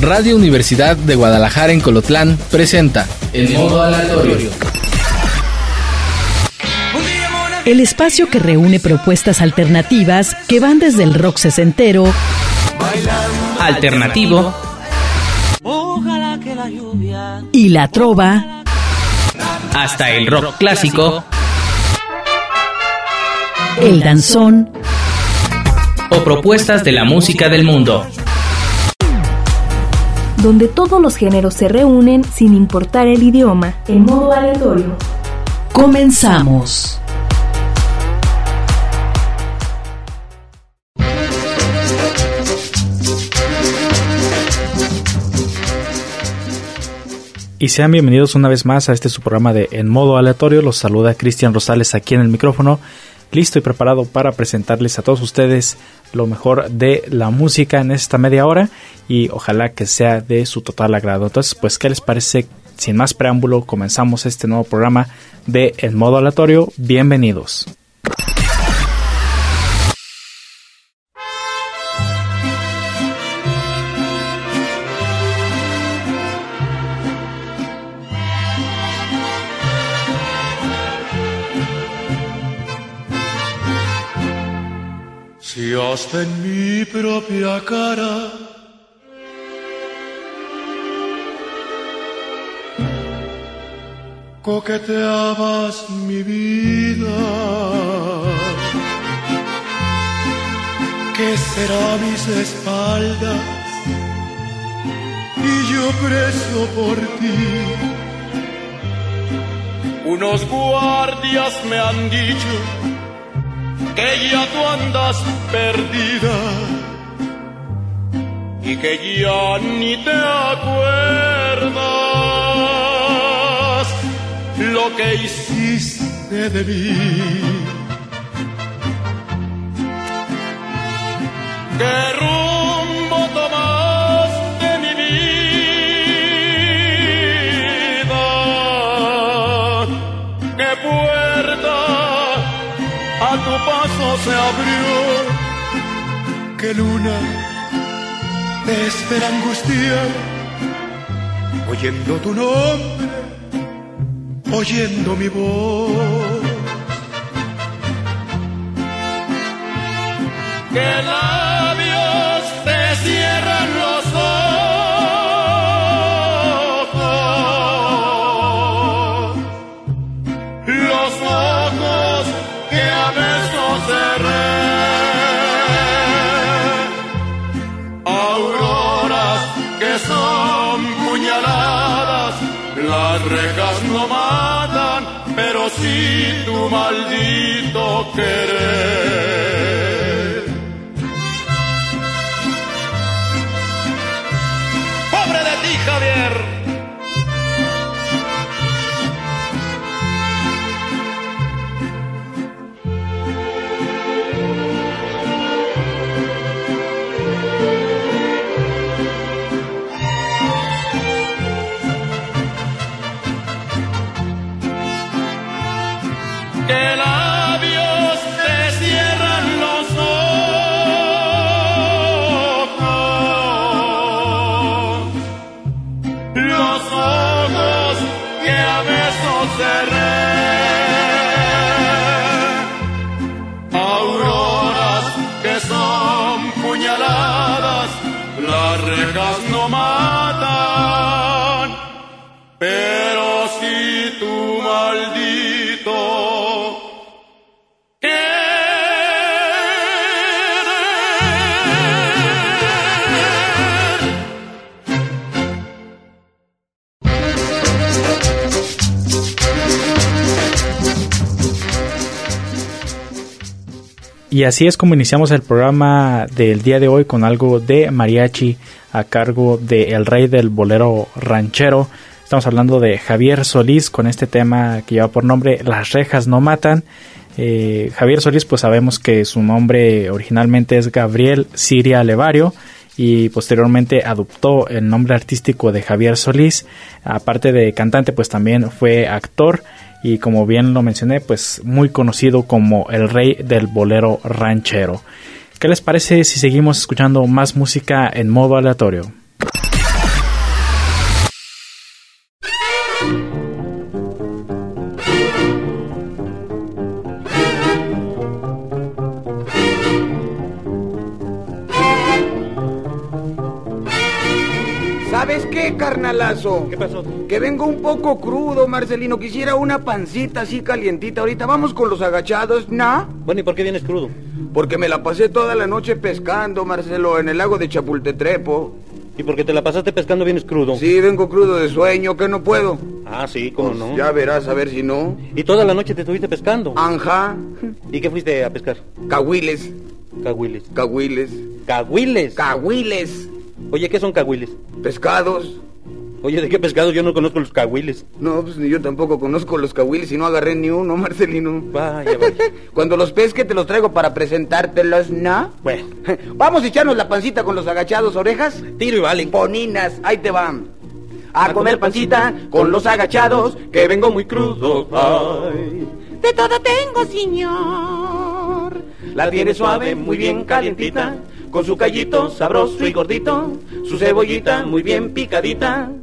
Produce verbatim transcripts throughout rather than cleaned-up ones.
Radio Universidad de Guadalajara en Colotlán presenta En Modo Aleatorio. El espacio que reúne propuestas alternativas que van desde el rock sesentero, alternativo y la trova, hasta el rock clásico, el danzón o propuestas de la música del mundo, donde todos los géneros se reúnen sin importar el idioma, en modo aleatorio. Comenzamos. Y sean bienvenidos una vez más a este su programa de En Modo Aleatorio. Los saluda Cristian Rosales aquí en el micrófono, listo y preparado para presentarles a todos ustedes lo mejor de la música en esta media hora y ojalá que sea de su total agrado. Entonces, pues, ¿qué les parece? Sin más preámbulo, comenzamos este nuevo programa de En Modo Aleatorio. Bienvenidos. Si hasta en mi propia cara coqueteabas mi vida, ¿qué será mis espaldas? Y yo preso por ti. Unos guardias me han dicho que ya tú andas perdida y que ya ni te acuerdas lo que hiciste de mí. ¿Qué rumbo tomaste mi vida? ¿Qué puerta a tu paso se abrió? ¿Qué luna te espera angustiar? Oyendo tu nombre, oyendo mi voz. ¿Qué labios te cierran los ojos? Los ojos que a besos cerré, auroras que son puñaladas, las rejas no matan, pero sí tu maldito querer. ¡Pobre de ti, Javier! ¿Qué labios te cierran los ojos? Los ojos que a besos cerré, auroras que son puñaladas, las rejas no matan, pero si tu maldito Y así es como iniciamos el programa del día de hoy con algo de mariachi a cargo de el rey del bolero ranchero. Estamos hablando de Javier Solís con este tema que lleva por nombre Las rejas no matan. Eh, Javier Solís, pues sabemos que su nombre originalmente es Gabriel Siria Levario y posteriormente adoptó el nombre artístico de Javier Solís. Aparte de cantante, pues también fue actor y, como bien lo mencioné, pues muy conocido como el rey del bolero ranchero. ¿Qué les parece si seguimos escuchando más música en modo aleatorio? ¿Sabes qué, carnalazo? ¿Qué pasó? Que vengo un poco crudo, Marcelino. Quisiera una pancita así calientita. Ahorita vamos con los agachados, ¿no? Bueno, ¿y por qué vienes crudo? Porque me la pasé toda la noche pescando, Marcelo, en el lago de Chapultetrepo. ¿Y porque te la pasaste pescando vienes crudo? Sí, vengo crudo de sueño, que no puedo. Ah, sí, ¿cómo Pues no? ya verás, a ver si no. ¿Y toda la noche te estuviste pescando? Anja. ¿Y qué fuiste a pescar? Cahuiles. Cahuiles. Cahuiles. ¿Cahuiles? Cahuiles. Oye, ¿qué son cahuiles? Pescados. Oye, ¿de qué pescado? Yo no conozco los cahuiles. No, pues ni yo tampoco conozco los cahuiles y no agarré ni uno, Marcelino. Vaya, vaya. Cuando los pesque te los traigo para presentártelos, ¿no? Bueno. Vamos a echarnos la pancita con los agachados, orejas. Tiro y vale. Poninas, ahí te van. A comer pancita con los agachados, que vengo muy crudo. Ay. De todo tengo, señor. La tiene suave, muy bien calientita, con su callito sabroso y gordito, su cebollita muy bien picadita.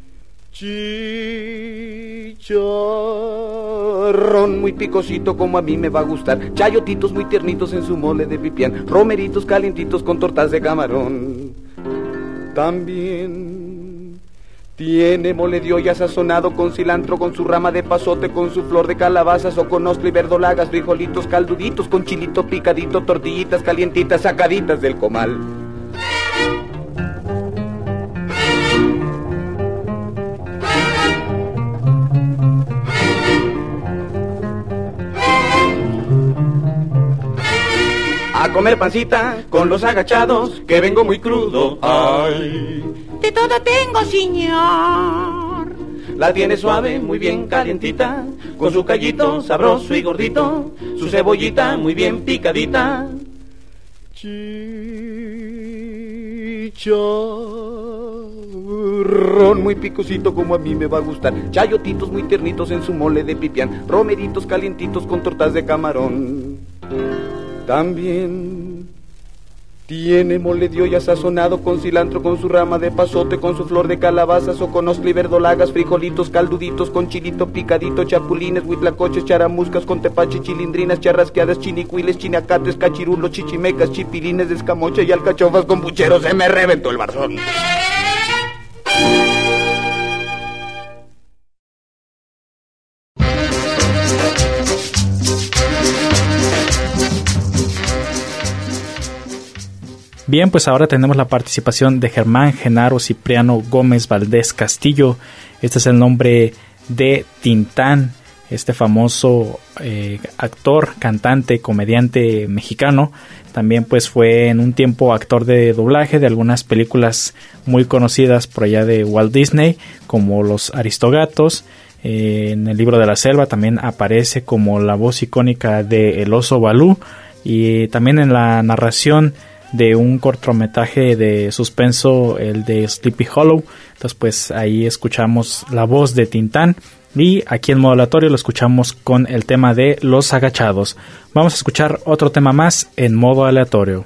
Chicharrón muy picosito como a mí me va a gustar, chayotitos muy tiernitos en su mole de pipián, romeritos calientitos con tortas de camarón. También tiene mole de olla sazonado con cilantro, con su rama de pasote, con su flor de calabazas o con ostra y verdolagas, frijolitos calduditos, con chilito picadito, tortillitas calientitas sacaditas del comal. A comer pancita con los agachados, que vengo muy crudo. Ay. De todo tengo, señor. La tiene suave, muy bien calientita, con su callito sabroso y gordito, su cebollita muy bien picadita. Chicharrón muy picosito como a mí me va a gustar, chayotitos muy tiernitos en su mole de pipián, romeritos calientitos con tortas de camarón. También tiene mole de olla sazonado con cilantro, con su rama de pasote, con su flor de calabazas o con ostra y verdolagas, frijolitos calduditos, con chilito picadito, chapulines, huitlacoches, charamuscas, con tepache, chilindrinas, charrasqueadas, chinicuiles, chinacates, cachirulos, chichimecas, chipilines de escamocha y alcachofas con pucheros. Se me reventó el barzón. Bien, pues ahora tenemos la participación de Germán Genaro Cipriano Gómez Valdés Castillo. Este es el nombre de Tintán, este famoso eh, actor, cantante, comediante mexicano. También pues fue en un tiempo actor de doblaje de algunas películas muy conocidas por allá de Walt Disney, como Los Aristogatos. Eh, en el Libro de la Selva también aparece como la voz icónica de El Oso Balú, y también en la narración de un cortometraje de suspenso, el de Sleepy Hollow. Entonces pues ahí escuchamos la voz de Tintán, y aquí en modo aleatorio lo escuchamos con el tema de Los Agachados. Vamos a escuchar otro tema más en modo aleatorio.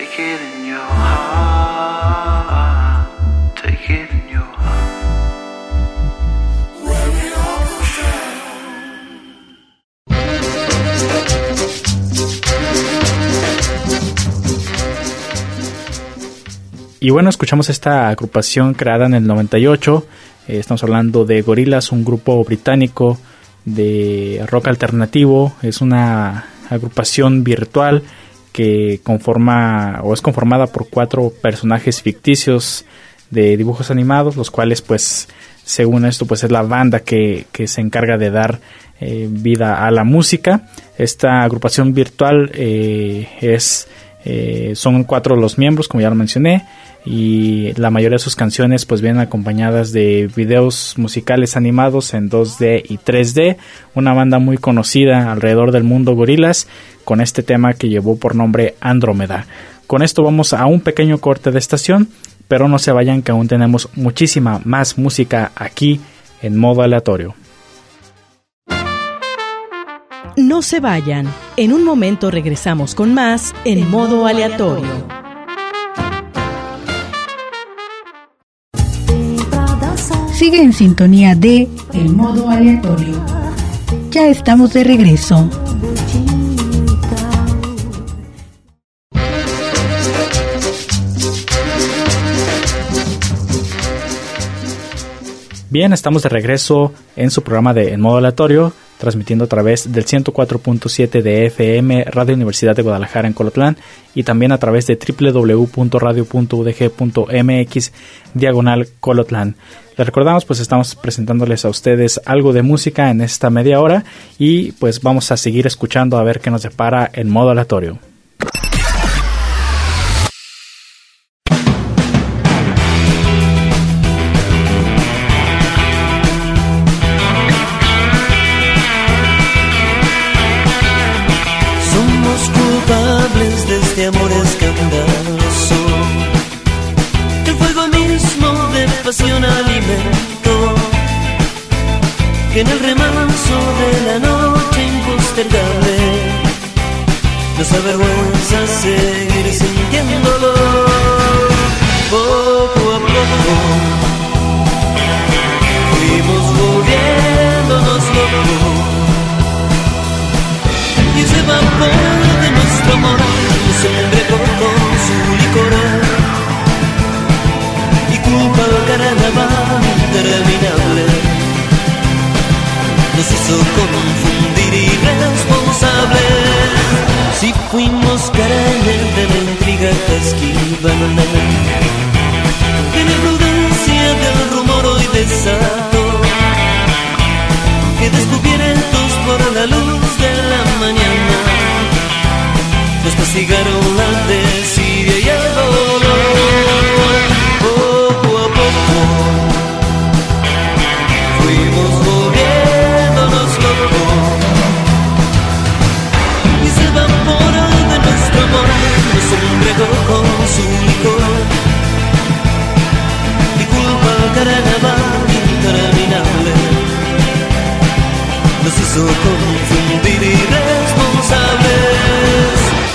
Take it in your heart, take it in your heart. When it all goes down. Y bueno, escuchamos esta agrupación creada en el noventa y ocho. Eh, estamos hablando de Gorillaz, un grupo británico de rock alternativo. Es una agrupación virtual que conforma o es conformada por cuatro personajes ficticios de dibujos animados, los cuales pues según esto pues es la banda que, que se encarga de dar eh, vida a la música. Esta agrupación virtual eh, es eh, son cuatro los miembros, como ya lo mencioné, y la mayoría de sus canciones pues vienen acompañadas de videos musicales animados en dos D y tres D. Una banda muy conocida alrededor del mundo, Gorillaz, con este tema que llevó por nombre Andrómeda. Con esto vamos a un pequeño corte de estación, pero no se vayan que aún tenemos muchísima más música aquí en modo aleatorio. No se vayan, en un momento regresamos con más en modo aleatorio. Sigue en sintonía de El Modo Aleatorio. Ya estamos de regreso. Bien, estamos de regreso en su programa de En Modo Aleatorio, transmitiendo a través del ciento cuatro punto siete de F M Radio Universidad de Guadalajara en Colotlán y también a través de doble u doble u doble u punto radio punto u d g punto m x diagonal Colotlán. Les recordamos, pues estamos presentándoles a ustedes algo de música en esta media hora y pues vamos a seguir escuchando a ver qué nos depara En Modo Aleatorio. Amor escandaloso, el fuego mismo de pasión alimento, que en el remanso de la noche impostergable nos avergüenza seguir sintiéndolo. Poco a poco fuimos volviéndonos locos y ese vapor de nuestro amor se embriagó con su licor y culpa al carnaval interminable nos hizo confundir irresponsables. Si fuimos carnes de la intriga que esquivan de la prudencia del rumor hoy desato, que descubiertos por la luz de la mañana nos castigaron la desidia y el dolor. Poco a poco fuimos volviéndonos locos y se vapor de nuestro amor nos embriagó con su licor y culpa al carnaval interminable nos hizo confundir irresponsables.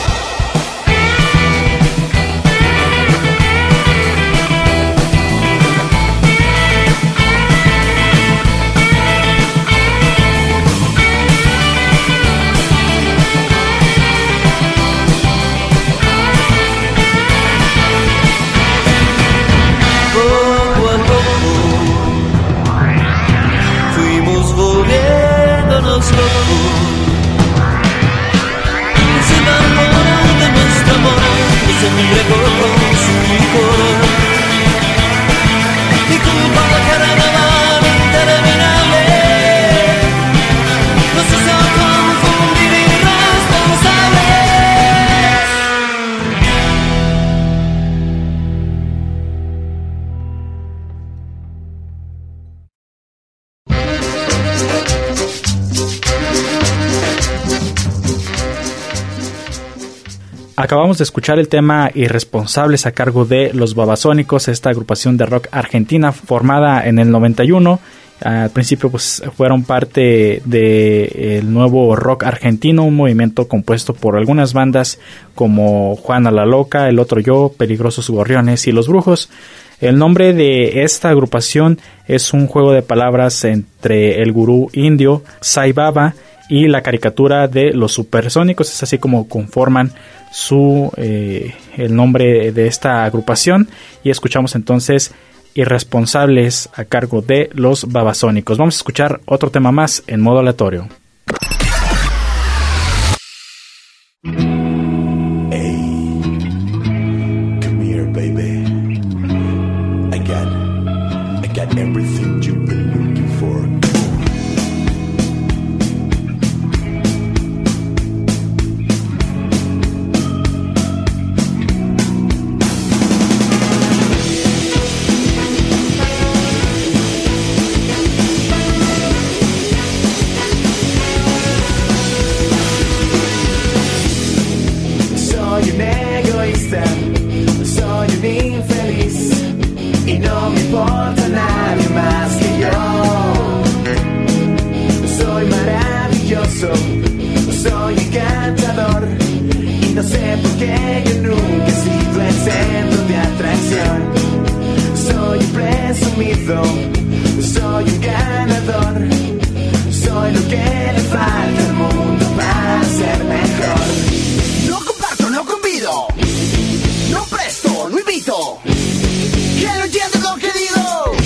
Se embriagó con su licor y culpa al carnaval interminable nos hizo confundir irresponsables. Acabamos de escuchar el tema Irresponsables a cargo de Los Babasónicos, esta agrupación de rock argentina formada en el noventa y uno Al principio pues fueron parte del nuevo rock argentino, un movimiento compuesto por algunas bandas como Juana la Loca, El Otro Yo, Peligrosos Gorriones y Los Brujos. El nombre de esta agrupación es un juego de palabras entre el gurú indio Sai Baba y la caricatura de los Supersónicos. Es así como conforman su eh, el nombre de esta agrupación, y escuchamos entonces Irresponsables a cargo de los Babasónicos. Vamos a escuchar otro tema más en modo aleatorio. Hey, come here, baby. I got, I got everything you've been looking for. Soy encantador y no sé por qué yo nunca he sido el centro de atracción. Soy un presumido, soy un ganador, soy lo que le falta al mundo para ser mejor. No comparto, no convido, no presto, no invito, que no entiendes lo que digo.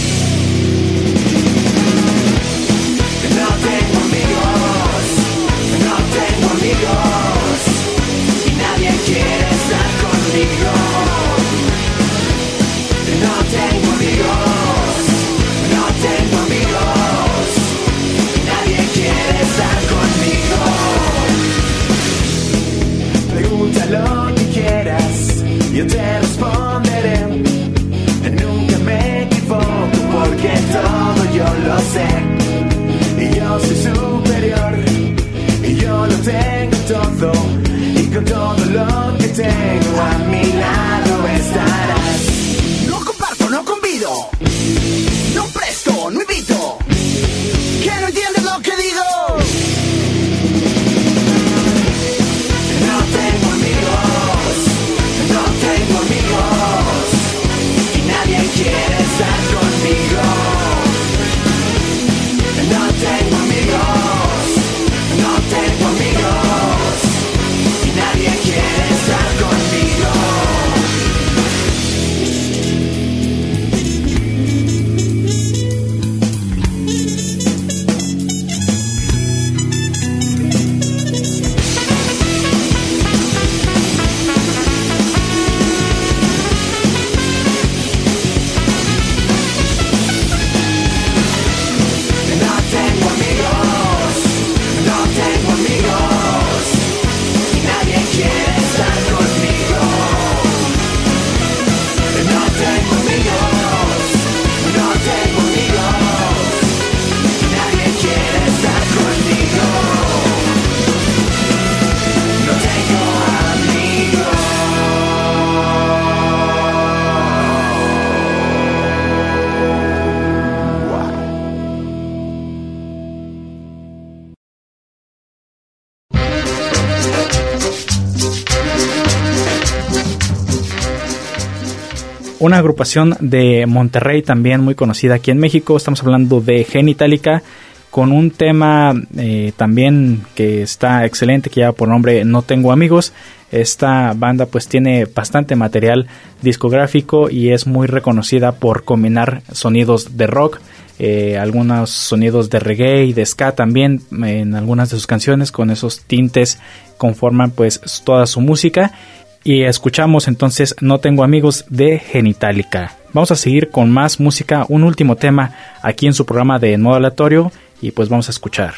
No tengo amigos, no tengo amigos, y nadie quiere estar conmigo. No tengo amigos, no tengo amigos, y nadie quiere estar conmigo. Pregunta lo que quieras, yo te responderé. Nunca me equivoco porque todo yo lo sé. Y yo soy superior, y yo lo tengo todo, y con todo lo que tengo a mi lado estarás. No comparto, no convido, no presto, no invito, que no entiendes lo que digo. No tengo amigos, no tengo amigos, y nadie quiere estar conmigo. No tengo amigos, no tengo amigos, y nadie quiere estar conmigo. Una agrupación de Monterrey también muy conocida aquí en México. Estamos hablando de Genitalica, con un tema eh, también que está excelente, que lleva por nombre No Tengo Amigos. Esta banda pues tiene bastante material discográfico y es muy reconocida por combinar sonidos de rock, eh, algunos sonidos de reggae y de ska también en algunas de sus canciones. Con esos tintes conforman pues toda su música. Y escuchamos entonces No Tengo Amigos de Genitalica. Vamos a seguir con más música, un último tema aquí en su programa de En Modo Aleatorio, y pues vamos a escuchar.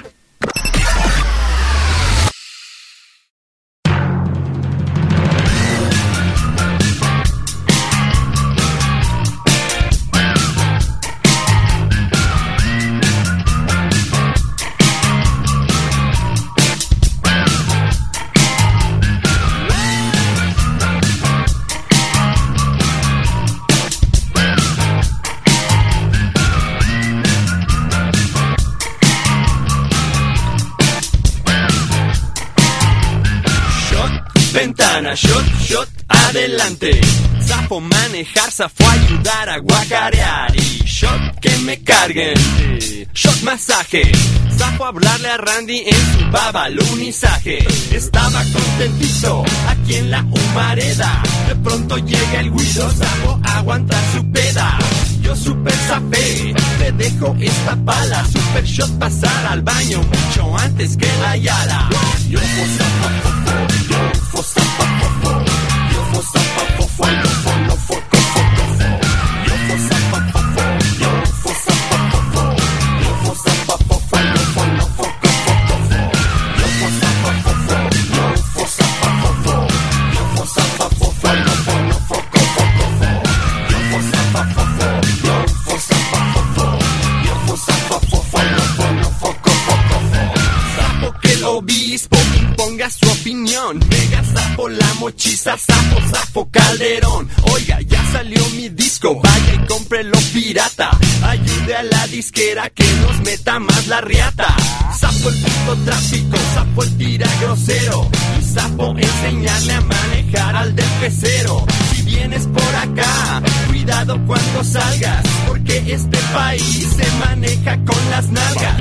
ventana, shot, shot, adelante. Zafo manejar, zafo ayudar a guacarear. Y shot que me carguen, shot masaje. Zafo hablarle a Randy en su babalunizaje. Estaba contentito aquí en la humareda. De pronto llega el guido, zafo aguantar su peda. Yo super zafé, le dejo esta pala. Super shot pasar al baño mucho antes que la yala. Yo fosa pa fofo, yo fosa pa fofo, yo fosa pa fofo, yo fono foco fofo. Yo fosa pa fofo, yo fosa pa fofo, yo fosa pa fofo, yo fono foco fofo. Yo fosa pa fofo, yo fosa pa fofo, yo fosa pa fofo, yo fono foco fofo. Yo fosa pa fofo, yo fosa pa fofo, yo fosa pa fofo, yo fono foco fofo. Sapo que el obispo imponga su opinión. Mega sapo la mochiza, sapo, sapo Calderón. Oiga, ya salió mi disco, vaya y cómprelo pirata. Ayude a la disquera que nos meta más la riata. Sapo el puto tráfico, sapo el tira grosero. Y sapo enseñarle a manejar al del pecero. Si vienes por acá, cuidado cuando salgas, porque este país se maneja con las nalgas.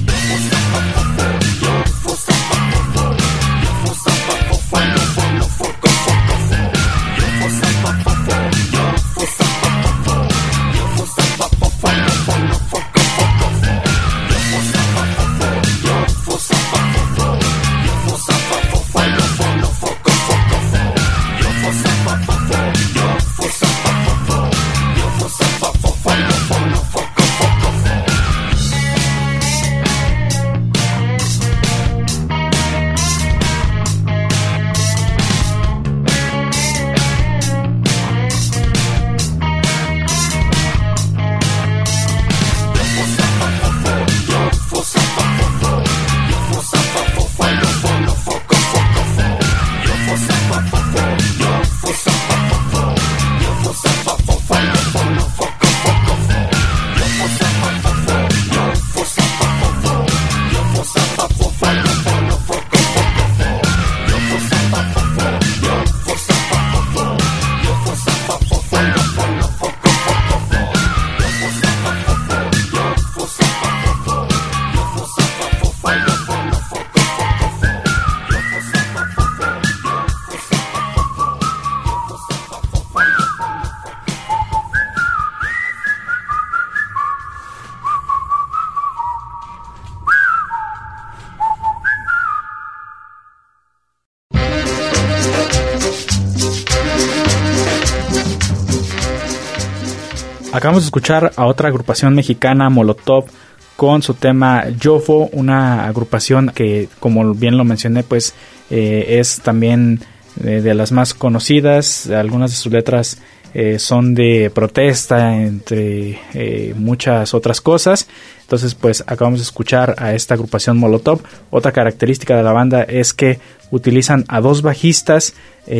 Acabamos de escuchar a otra agrupación mexicana, Molotov, con su tema Yofo, una agrupación que, como bien lo mencioné, pues eh, es también eh, de las más conocidas. Algunas de sus letras eh, son de protesta, entre eh, muchas otras cosas. Entonces, pues acabamos de escuchar a esta agrupación Molotov. Otra característica de la banda es que utilizan a dos bajistas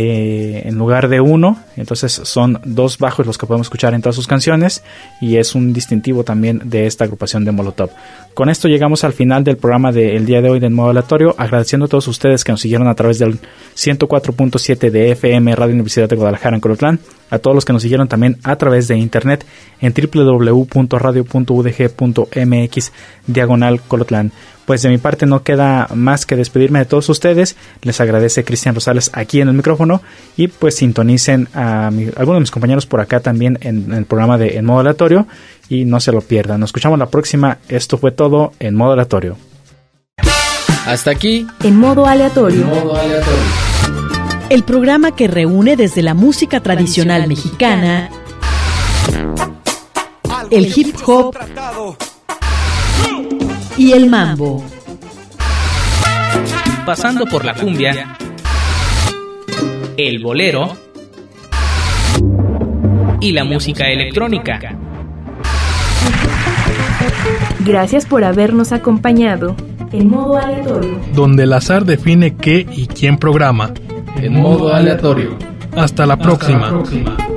eh, en lugar de uno. Entonces son dos bajos los que podemos escuchar en todas sus canciones, y es un distintivo también de esta agrupación de Molotov. Con esto llegamos al final del programa del día de hoy del Modo Aleatorio, agradeciendo a todos ustedes que nos siguieron a través del ciento cuatro punto siete de F M Radio Universidad de Guadalajara en Colotlán, a todos los que nos siguieron también a través de internet en doble u doble u doble u punto radio punto u d g punto m x diagonal Colotlán. Pues de mi parte no queda más que despedirme de todos ustedes. Les agradece Cristian Rosales aquí en el micrófono, y pues sintonicen a, mi, a algunos de mis compañeros por acá también en, en el programa de En Modo Aleatorio, y no se lo pierdan. Nos escuchamos la próxima. Esto fue todo en Modo Aleatorio. Hasta aquí En Modo Aleatorio. En Modo Aleatorio. El programa que reúne desde la música tradicional mexicana, el hip hop y el mambo, pasando por la cumbia, el bolero y la música electrónica. Gracias por habernos acompañado en Modo Aleatorio, donde el azar define qué y quién programa. En Modo Aleatorio. Hasta la Hasta próxima. la próxima.